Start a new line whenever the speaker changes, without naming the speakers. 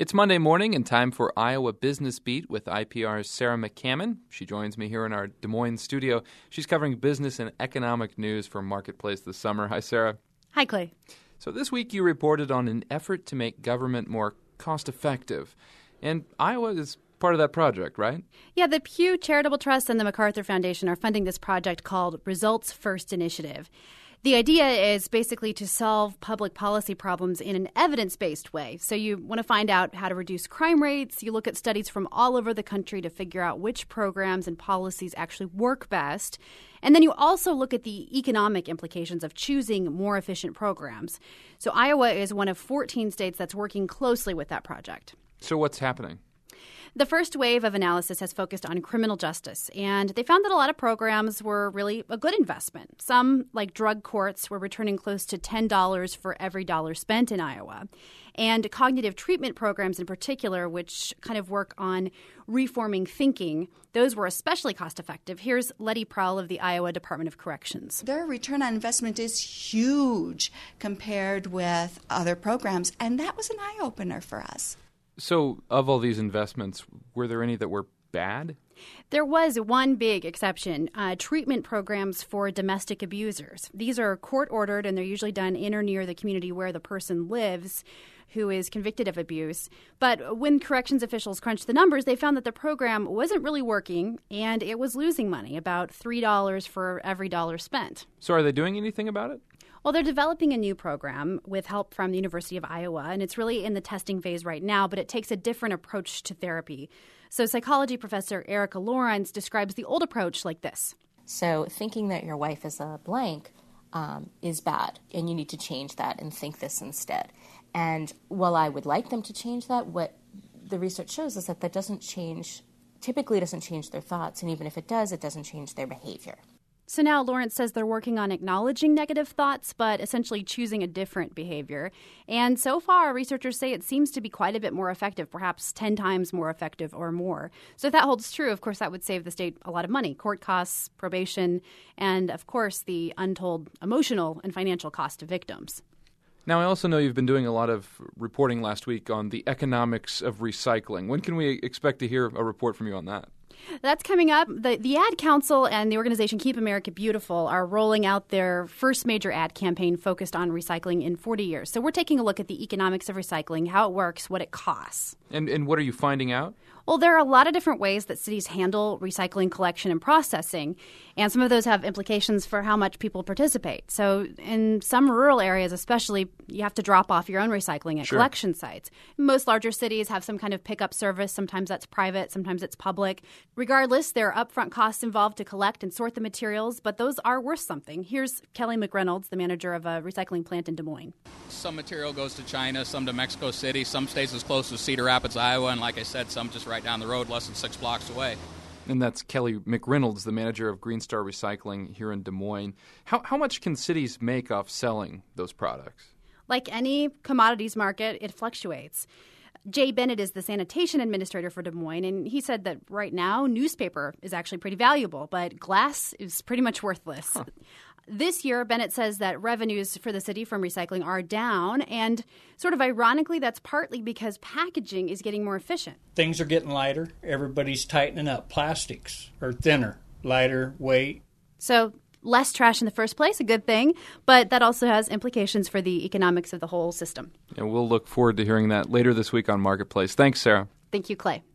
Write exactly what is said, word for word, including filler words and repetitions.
It's Monday morning and time for Iowa Business Beat with I P R's Sarah McCammon. She joins me here in our Des Moines studio. She's covering business and economic news for Marketplace this summer. Hi, Sarah.
Hi, Clay.
So this week you reported on an effort to make government more cost-effective. And Iowa is part of that project, right?
Yeah, the Pew Charitable Trust and the MacArthur Foundation are funding this project called Results First Initiative. The idea is basically to solve public policy problems in an evidence-based way. So you want to find out how to reduce crime rates. You look at studies from all over the country to figure out which programs and policies actually work best. And then you also look at the economic implications of choosing more efficient programs. So Iowa is one of fourteen states that's working closely with that project.
So what's happening?
The first wave of analysis has focused on criminal justice, and they found that a lot of programs were really a good investment. Some, like drug courts, were returning close to ten dollars for every dollar spent in Iowa. And cognitive treatment programs in particular, which kind of work on reforming thinking, those were especially cost-effective. Here's Letty Prowl of the Iowa Department of Corrections.
Their return on investment is huge compared with other programs, and that was an eye-opener for us.
So of all these investments, were there any that were bad?
There was one big exception, uh, treatment programs for domestic abusers. These are court-ordered, and they're usually done in or near the community where the person lives who is convicted of abuse. But when corrections officials crunched the numbers, they found that the program wasn't really working, and it was losing money, about three dollars for every dollar spent.
So are they doing anything about it?
Well, they're developing a new program with help from the University of Iowa, and it's really in the testing phase right now, but it takes a different approach to therapy. So psychology professor Erica Lawrence describes the old approach like this.
So thinking that your wife is a blank um, is bad, and you need to change that and think this instead. And while I would like them to change that, what the research shows is that that doesn't change, typically doesn't change their thoughts, and even if it does, it doesn't change their behavior.
So now Lawrence says they're working on acknowledging negative thoughts, but essentially choosing a different behavior. And so far, researchers say it seems to be quite a bit more effective, perhaps ten times more effective or more. So if that holds true, of course, that would save the state a lot of money, court costs, probation, and, of course, the untold emotional and financial cost to victims.
Now, I also know you've been doing a lot of reporting last week on the economics of recycling. When can we expect to hear a report from you on that?
That's coming up. The, the Ad Council and the organization Keep America Beautiful are rolling out their first major ad campaign focused on recycling in forty years. So we're taking a look at the economics of recycling, how it works, what it costs.
And and what are you finding out?
Well, there are a lot of different ways that cities handle recycling collection and processing, and some of those have implications for how much people participate. So in some rural areas especially, you have to drop off your own recycling at
Sure.
collection sites. Most larger cities have some kind of pickup service. Sometimes that's private, sometimes it's public. Regardless, there are upfront costs involved to collect and sort the materials, but those are worth something. Here's Kelly McReynolds, the manager of a recycling plant in Des Moines.
Some material goes to China, some to Mexico City, some stays as close as Cedar Rapids, Iowa, and like I said, some just right down the road, less than six blocks away.
And that's Kelly McReynolds, the manager of Green Star Recycling here in Des Moines. How how much can cities make off selling those products?
Like any commodities market, it fluctuates. Jay Bennett is the sanitation administrator for Des Moines, and he said that right now newspaper is actually pretty valuable, but glass is pretty much worthless. Huh. This year, Bennett says that revenues for the city from recycling are down, and sort of ironically, that's partly because packaging is getting more efficient.
Things are getting lighter. Everybody's tightening up. Plastics are thinner, lighter weight.
So less trash in the first place, a good thing, but that also has implications for the economics of the whole system.
And we'll look forward to hearing that later this week on Marketplace. Thanks, Sarah.
Thank you, Clay.